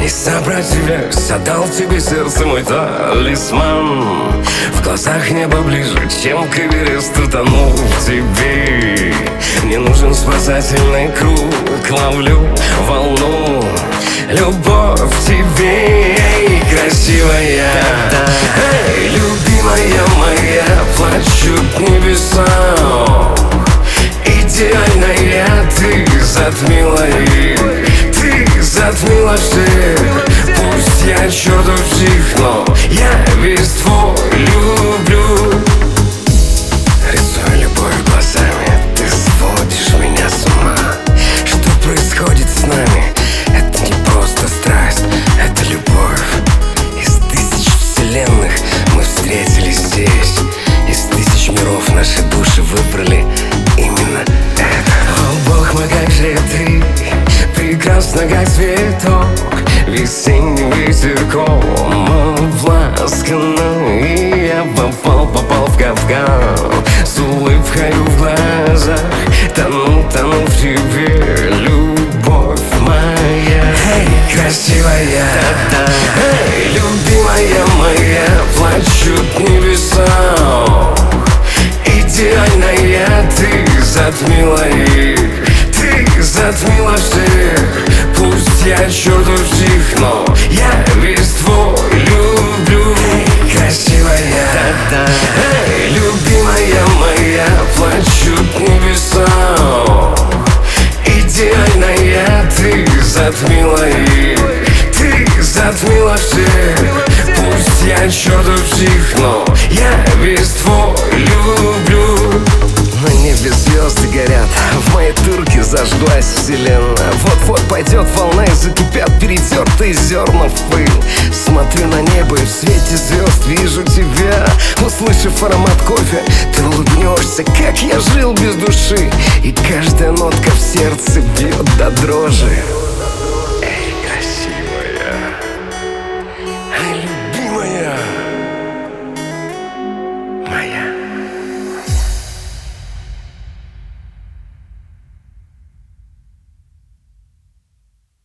Не сопротивляюсь, отдал тебе сердце, мой талисман. В глазах небо ближе, чем к Эвересту, тону в тебе. Мне нужен спасательный круг, ловлю волну. Любовь в тебе, эй, красивая, эй, любимая моя, плачут небеса. Идеальная, ты затмила их, ты затмила всех. Пусть я чертовщик, но я весь твой люблю. Рисуя любовь глазами, ты сводишь меня с ума. Что происходит с нами? Это не просто страсть, это любовь. Из тысяч вселенных мы встретились здесь. Из тысяч миров наши души выбрали именно это. О, Бог мой, как же ты прекрасна, как цветок весенним ветерком обласкана. И я попал в капкан с улыбкой в глазах. Тону в тебе, любовь моя. Эй, красивая, эй, любимая моя, плачут небеса. Идеальная, ты затмила их, ты затмила всех. Пусть я чертовщик, но я весь твой люблю. Эй, красивая, эй, любимая моя, плачут небеса. Идеальная, ты затмила их, ты затмила всех. Пусть я чертовщик, но я весь твой люблю. На небе звезды горят, в моей турке зажглась вселенная. Вот-вот пойдет волна и закипят перетертые зерна в пыль. Смотрю на небо и в свете звезд вижу тебя. Услышав аромат кофе, ты улыбнешься, как я жил без души. И каждая нотка в сердце бьет до дрожи.